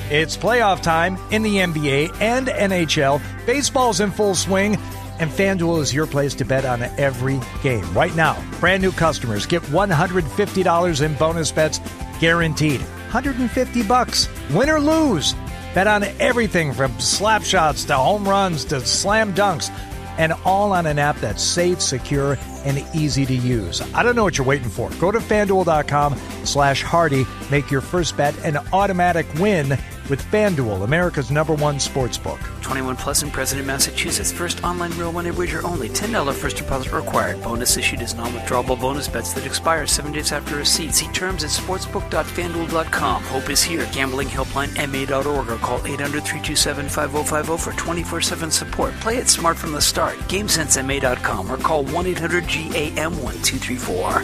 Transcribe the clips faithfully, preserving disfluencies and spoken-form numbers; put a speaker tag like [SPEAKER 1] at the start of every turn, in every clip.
[SPEAKER 1] It's playoff time in the N B A and N H L. Baseball's in full swing, and FanDuel is your place to bet on every game. Right now, brand new customers get one hundred fifty dollars in bonus bets guaranteed. one hundred fifty bucks, win or lose. Bet on everything from slap shots to home runs to slam dunks, and all on an app that's safe, secure, and easy to use. I don't know what you're waiting for. Go to FanDuel.com slash Hardy. Make your first bet an automatic win with FanDuel, America's number one sportsbook.
[SPEAKER 2] twenty-one plus and present in Massachusetts. First online real money wager only. ten dollars first deposit required. Bonus issued as non-withdrawable bonus bets that expire seven days after receipt. See terms at sportsbook dot fan duel dot com. Hope is here. Gambling helpline M A dot org or call eight hundred, three two seven, five oh five oh for twenty-four seven support. Play it smart from the start. game sense M A dot com or call one eight hundred G A M one two three four.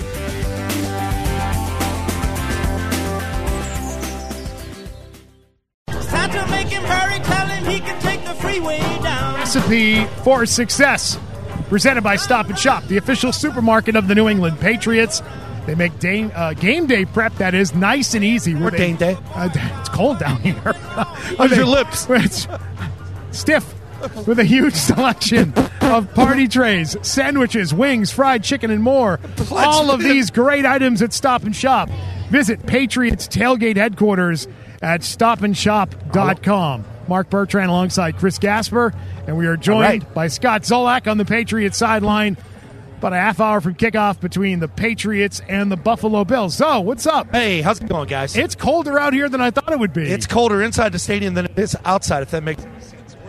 [SPEAKER 3] To make him hurry, tell him he can take the freeway down.
[SPEAKER 4] Recipe for success. Presented by Stop and Shop, the official supermarket of the New England Patriots. They make day, uh, game day prep that is nice and easy.
[SPEAKER 5] Or game day.
[SPEAKER 4] Uh, it's cold down here.
[SPEAKER 5] How's your lips?
[SPEAKER 4] It's stiff. With a huge selection of party trays, sandwiches, wings, fried chicken, and more. All of these great items at Stop and Shop. Visit Patriots Tailgate Headquarters at stop and shop dot com. Mark Bertrand alongside Chris Gasper, and we are joined right. by Scott Zolak on the Patriots sideline. About a half hour from kickoff between the Patriots and the Buffalo Bills. So, what's up?
[SPEAKER 5] Hey, how's it going, guys?
[SPEAKER 4] It's colder out here than I thought it would be.
[SPEAKER 5] It's colder inside the stadium than it is outside, if that makes sense.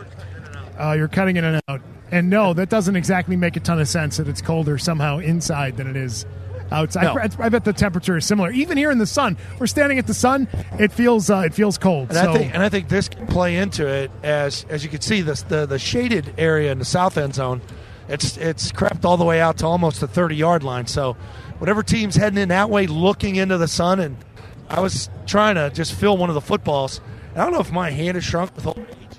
[SPEAKER 4] Uh, you're cutting in and out. And no, that doesn't exactly make a ton of sense that it's colder somehow inside than it is outside.
[SPEAKER 5] No.
[SPEAKER 4] I, I bet the temperature is similar. Even here in the sun, we're standing at the sun. It feels uh, it feels cold.
[SPEAKER 5] And,
[SPEAKER 4] so.
[SPEAKER 5] I think, and I think this can play into it as as you can see this the the shaded area in the south end zone. It's it's crept all the way out to almost the thirty yard line. So whatever team's heading in that way, looking into the sun, and I was trying to just feel one of the footballs. And I don't know if my hand has shrunk with all.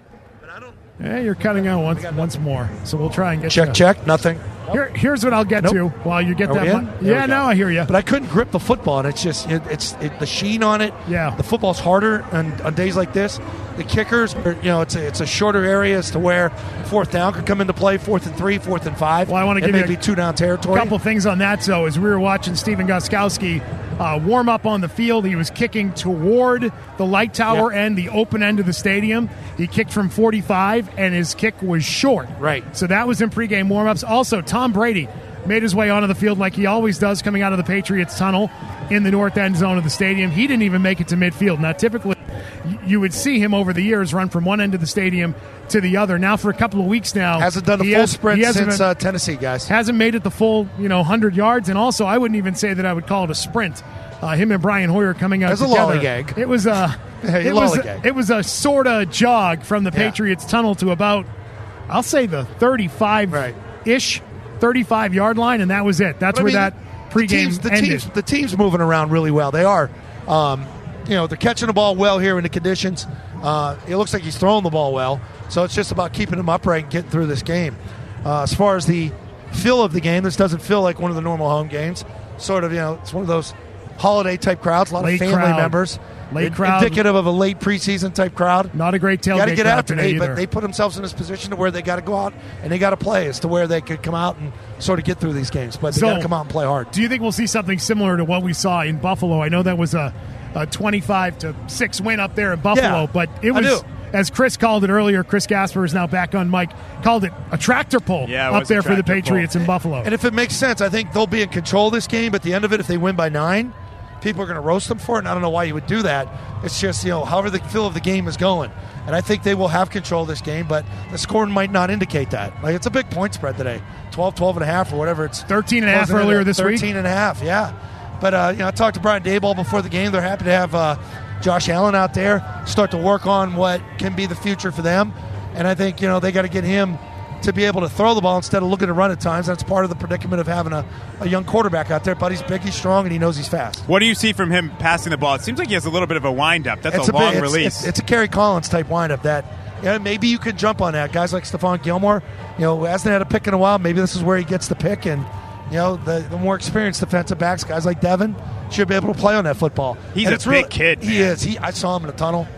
[SPEAKER 4] Yeah, you're cutting out once once more, so we'll try and get
[SPEAKER 5] check.
[SPEAKER 4] You.
[SPEAKER 5] Check. Nothing.
[SPEAKER 4] Here, here's what I'll get
[SPEAKER 5] nope.
[SPEAKER 4] to while you get
[SPEAKER 5] Are
[SPEAKER 4] that one. Yeah, now I hear you.
[SPEAKER 5] But I couldn't grip the football, and it's just it, it's it, the sheen on it.
[SPEAKER 4] Yeah,
[SPEAKER 5] the football's harder, and on days like this, the kickers, are, you know, it's a, it's a shorter area as to where fourth down could come into play, fourth and three, fourth and five.
[SPEAKER 4] Well, I want to give
[SPEAKER 5] maybe
[SPEAKER 4] you a
[SPEAKER 5] two down territory.
[SPEAKER 4] A couple things on that. So as we were watching Stephen Gostkowski uh, warm up on the field, he was kicking toward the light tower
[SPEAKER 5] yep.
[SPEAKER 4] end, the open end of the stadium. He kicked from forty-five, and his kick was short.
[SPEAKER 5] Right.
[SPEAKER 4] So that was in pregame warm-ups. Also, Tom Brady made his way onto the field like he always does coming out of the Patriots tunnel in the north end zone of the stadium. He didn't even make it to midfield. Now, typically, you would see him over the years run from one end of the stadium to the other. Now, for a couple of weeks now,
[SPEAKER 5] hasn't done a full
[SPEAKER 4] has,
[SPEAKER 5] sprint since
[SPEAKER 4] been,
[SPEAKER 5] uh, Tennessee, guys.
[SPEAKER 4] Hasn't made it the full, you know, one hundred yards. And also, I wouldn't even say that I would call it a sprint. Uh, him and Brian Hoyer coming out
[SPEAKER 5] As
[SPEAKER 4] together.
[SPEAKER 5] a lollygag.
[SPEAKER 4] It was a,
[SPEAKER 5] hey,
[SPEAKER 4] it, was a it was a sort of jog from the
[SPEAKER 5] yeah.
[SPEAKER 4] Patriots tunnel to about, I'll say the thirty-five-ish, right. thirty-five-yard line, and that was it. That's
[SPEAKER 5] but
[SPEAKER 4] where
[SPEAKER 5] I mean,
[SPEAKER 4] that pregame
[SPEAKER 5] the teams, the
[SPEAKER 4] ended.
[SPEAKER 5] Teams, the team's moving around really well. They are. Um, you know, they're catching the ball well here in the conditions. Uh, it looks like he's throwing the ball well. So it's just about keeping him upright and getting through this game. Uh, as far as the feel of the game, this doesn't feel like one of the normal home games. Sort of, you know, it's one of those holiday-type crowds, a lot
[SPEAKER 4] late
[SPEAKER 5] of family
[SPEAKER 4] crowd.
[SPEAKER 5] members.
[SPEAKER 4] Late
[SPEAKER 5] it,
[SPEAKER 4] crowd.
[SPEAKER 5] Indicative of a late preseason type crowd.
[SPEAKER 4] Not a great tailgate
[SPEAKER 5] Got to get
[SPEAKER 4] crowd
[SPEAKER 5] after
[SPEAKER 4] today
[SPEAKER 5] it,
[SPEAKER 4] either.
[SPEAKER 5] but they put themselves in this position to where they got to go out and they got to play as to where they could come out and sort of get through these games. But they
[SPEAKER 4] so,
[SPEAKER 5] got to come out and play hard.
[SPEAKER 4] Do you think we'll see something similar to what we saw in Buffalo? I know that was a, a twenty-five to six win up there in Buffalo,
[SPEAKER 5] yeah,
[SPEAKER 4] but it was,
[SPEAKER 5] I do.
[SPEAKER 4] as Chris called it earlier, Chris Gasper is now back on mic, called it a tractor pull
[SPEAKER 6] yeah,
[SPEAKER 4] up there for the Patriots
[SPEAKER 6] pull.
[SPEAKER 4] in Buffalo.
[SPEAKER 5] And if it makes sense, I think they'll be in control of this game. But at the end of it, if they win by nine, people are going to roast them for it, and I don't know why you would do that. It's just, you know, however the feel of the game is going. And I think they will have control of this game, but the score might not indicate that. Like, it's a big point spread today. twelve, twelve and a half or whatever. It's
[SPEAKER 4] thirteen and a half earlier this week.
[SPEAKER 5] thirteen and a half, yeah. But, uh, you know, I talked to Brian Daboll before the game. They're happy to have uh, Josh Allen out there, start to work on what can be the future for them. And I think, you know, they got to get him to be able to throw the ball instead of looking to run at times. That's part of the predicament of having a, a young quarterback out there. But he's big, he's strong, and he knows he's fast.
[SPEAKER 6] What do you see from him passing the ball? It seems like he has a little bit of a wind-up. That's
[SPEAKER 5] it's
[SPEAKER 6] a,
[SPEAKER 5] a
[SPEAKER 6] long
[SPEAKER 5] bit,
[SPEAKER 6] release.
[SPEAKER 5] It's, it's, it's a Kerry Collins type wind-up that, yeah, maybe you could jump on that. Guys like Stephon Gilmore, you know, hasn't had a pick in a while. Maybe this is where he gets the pick. And, you know, the, the more experienced defensive backs, guys like Devin, should be able to play on that football.
[SPEAKER 6] He's
[SPEAKER 5] and
[SPEAKER 6] a
[SPEAKER 5] it's
[SPEAKER 6] big
[SPEAKER 5] really,
[SPEAKER 6] kid,
[SPEAKER 5] He
[SPEAKER 6] man.
[SPEAKER 5] is. He, I saw him in the tunnel.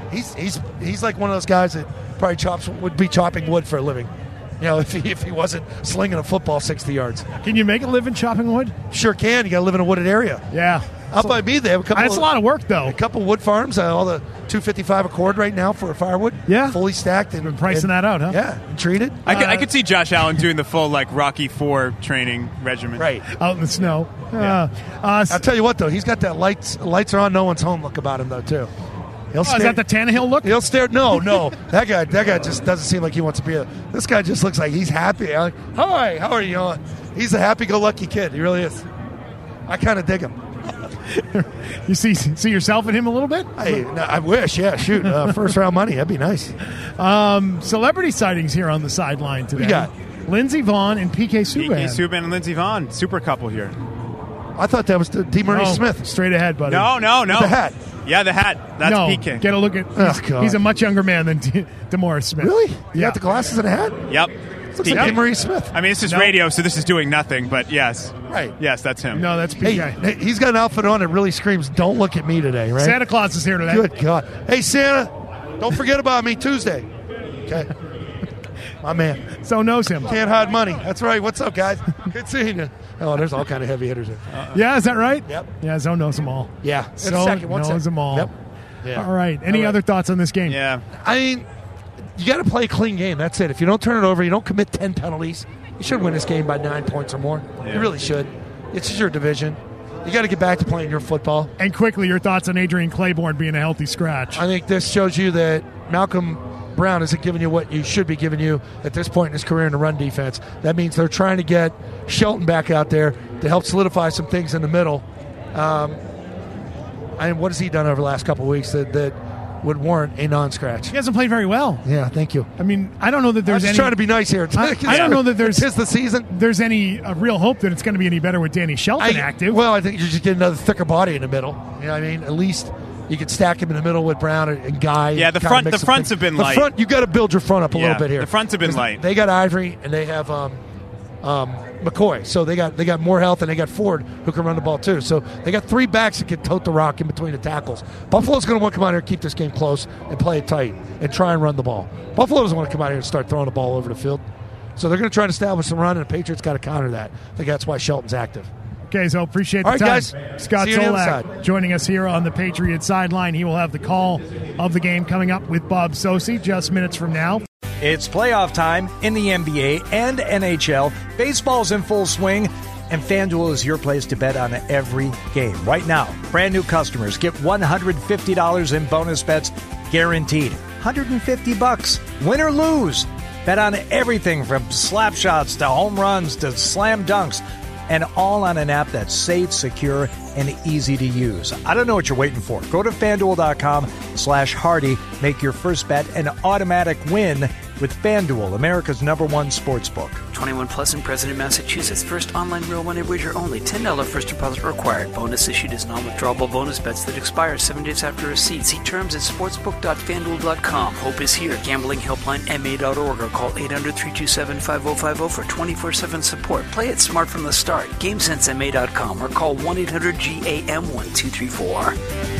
[SPEAKER 5] he's he's he's like one of those guys that probably chops would be chopping wood for a living. You know, if he if he wasn't slinging a football sixty yards.
[SPEAKER 4] Can you make a living chopping wood?
[SPEAKER 5] Sure can. You got to live in a wooded area.
[SPEAKER 4] Yeah.
[SPEAKER 5] Out by me, they have a couple.
[SPEAKER 4] That's
[SPEAKER 5] of,
[SPEAKER 4] a lot of work, though.
[SPEAKER 5] A couple wood farms. Uh, all the two fifty-five a cord right now for firewood.
[SPEAKER 4] Yeah.
[SPEAKER 5] Fully stacked and
[SPEAKER 4] Been pricing
[SPEAKER 5] and,
[SPEAKER 4] that out, huh?
[SPEAKER 5] Yeah, and treated.
[SPEAKER 6] I could,
[SPEAKER 5] Uh,
[SPEAKER 6] I could see Josh Allen doing the full like Rocky Four training regimen.
[SPEAKER 5] Right.
[SPEAKER 4] Out in the snow.
[SPEAKER 6] Yeah.
[SPEAKER 4] Uh, uh,
[SPEAKER 5] I'll tell you what, though, he's got that lights lights are on, no one's home look about him, though, too. He'll
[SPEAKER 4] oh,
[SPEAKER 5] stare,
[SPEAKER 4] is that the Tannehill look?
[SPEAKER 5] He'll stare. No, no, that guy. That guy just doesn't seem like he wants to be a. This guy just looks like he's happy. I'm like, hi, how are you? He's a happy-go-lucky kid. He really is. I kind of dig him.
[SPEAKER 4] You see see yourself in him a little bit?
[SPEAKER 5] I, I wish. Yeah, shoot, uh, first round money. That'd be nice.
[SPEAKER 4] Um, celebrity sightings here on the sideline today.
[SPEAKER 5] We got
[SPEAKER 4] Lindsey Vaughn and P K Subban.
[SPEAKER 6] P K Subban and Lindsey Vaughn, super couple here.
[SPEAKER 5] I thought that was D. Murray
[SPEAKER 4] No,
[SPEAKER 5] Smith.
[SPEAKER 4] Straight ahead, buddy.
[SPEAKER 6] No, no, no.
[SPEAKER 5] With the hat.
[SPEAKER 6] Yeah, the hat. That's
[SPEAKER 4] no,
[SPEAKER 6] P K.
[SPEAKER 4] Get a look at.
[SPEAKER 5] Oh,
[SPEAKER 4] He's,
[SPEAKER 5] God.
[SPEAKER 4] he's a much younger man than D- DeMaurice Smith.
[SPEAKER 5] Really? You
[SPEAKER 4] Yeah.
[SPEAKER 5] got the glasses and a hat?
[SPEAKER 6] Yep.
[SPEAKER 5] Looks
[SPEAKER 6] P K.
[SPEAKER 5] like D. Murray Smith.
[SPEAKER 6] I mean, this is
[SPEAKER 4] No.
[SPEAKER 6] radio, so this is doing nothing. But yes,
[SPEAKER 5] Right.
[SPEAKER 6] yes, that's him.
[SPEAKER 4] No, that's P K.
[SPEAKER 5] Hey, he's got an outfit on that really screams, "Don't look at me today." Right?
[SPEAKER 4] Santa Claus is here today.
[SPEAKER 5] Good God. Hey, Santa, don't forget about me Tuesday. Okay. My man.
[SPEAKER 4] So knows him.
[SPEAKER 5] Can't hide money. That's right. What's up, guys? Good seeing you. Oh, there's all kind of heavy hitters there.
[SPEAKER 4] Yeah, is that right?
[SPEAKER 5] Yep.
[SPEAKER 4] Yeah, Zo knows them all.
[SPEAKER 5] Yeah. In a
[SPEAKER 4] So
[SPEAKER 5] second. One
[SPEAKER 4] knows
[SPEAKER 5] second.
[SPEAKER 4] them all.
[SPEAKER 5] Yep. Yeah.
[SPEAKER 4] All right. Any
[SPEAKER 5] All right.
[SPEAKER 4] other thoughts on this game?
[SPEAKER 6] Yeah.
[SPEAKER 5] I mean, you got to play a clean game. That's it. If you don't turn it over, you don't commit ten penalties, you should win this game by nine points or more.
[SPEAKER 6] Yeah.
[SPEAKER 5] You really should. It's your division. You got to get back to playing your football.
[SPEAKER 4] And quickly, your thoughts on Adrian Claiborne being a healthy scratch?
[SPEAKER 5] I think this shows you that Malcolm Brown isn't giving you what you should be giving you at this point in his career in the run defense. That means they're trying to get Shelton back out there to help solidify some things in the middle. Um, and what has he done over the last couple of weeks that, that would warrant a non-scratch?
[SPEAKER 4] He hasn't played very well.
[SPEAKER 5] Yeah, thank you.
[SPEAKER 4] I mean, I don't know that
[SPEAKER 5] I'm
[SPEAKER 4] there's
[SPEAKER 5] just
[SPEAKER 4] any.
[SPEAKER 5] trying to be nice here.
[SPEAKER 4] I, I don't know that there's
[SPEAKER 5] Tis the season.
[SPEAKER 4] there's any uh, real hope that it's going to be any better with Danny Shelton
[SPEAKER 5] I-
[SPEAKER 4] active.
[SPEAKER 5] Well, I think you just get another thicker body in the middle. You know what I mean? At least you could stack him in the middle with Brown and, and Guy.
[SPEAKER 6] Yeah,
[SPEAKER 5] and
[SPEAKER 6] the
[SPEAKER 5] kinda
[SPEAKER 6] front-
[SPEAKER 5] mix
[SPEAKER 6] the
[SPEAKER 5] some
[SPEAKER 6] fronts
[SPEAKER 5] things.
[SPEAKER 6] have been
[SPEAKER 5] the
[SPEAKER 6] light.
[SPEAKER 5] Front, you got to build your front up a
[SPEAKER 6] Yeah,
[SPEAKER 5] little bit here.
[SPEAKER 6] the fronts have been
[SPEAKER 5] 'Cause
[SPEAKER 6] light.
[SPEAKER 5] They got Ivory and they have um, um, McCoy, so they got they got more health and they got Ford who can run the ball too. So they got three backs that can tote the rock in between the tackles. Buffalo's going to want to come out here and keep this game close and play it tight and try and run the ball. Buffalo doesn't want to come out here and start throwing the ball over the field. So they're going to try to establish some run, and the Patriots got to counter that. I think that's why Shelton's active.
[SPEAKER 4] Okay, so appreciate the
[SPEAKER 5] All right,
[SPEAKER 4] time.
[SPEAKER 5] guys.
[SPEAKER 4] Scott
[SPEAKER 5] See you on the other
[SPEAKER 4] Zolak
[SPEAKER 5] side.
[SPEAKER 4] joining us here on the Patriots sideline. He will have the call of the game coming up with Bob Sosi just minutes from now.
[SPEAKER 1] It's playoff time in the N B A and N H L. Baseball's in full swing, and FanDuel is your place to bet on every game. Right now, brand new customers get one hundred fifty dollars in bonus bets guaranteed. one hundred fifty bucks, win or lose. Bet on everything from slap shots to home runs to slam dunks, and all on an app that's safe, secure, and easy to use. I don't know what you're waiting for. Go to FanDuel.com slash Hardy. Make your first bet an automatic win with FanDuel, America's number one sports book.
[SPEAKER 2] twenty-one plus in President, Massachusetts. First online real money wager only. ten dollars first deposit required. Bonus issued is non-withdrawable bonus bets that expire seven days after receipt. See terms at sportsbook dot fanduel dot com. Hope is here. Gambling helpline M A dot org or call eight hundred, three two seven, five oh five oh for twenty-four seven support. Play it smart from the start. GameSense M A dot com or call one eight hundred G A M one two three four.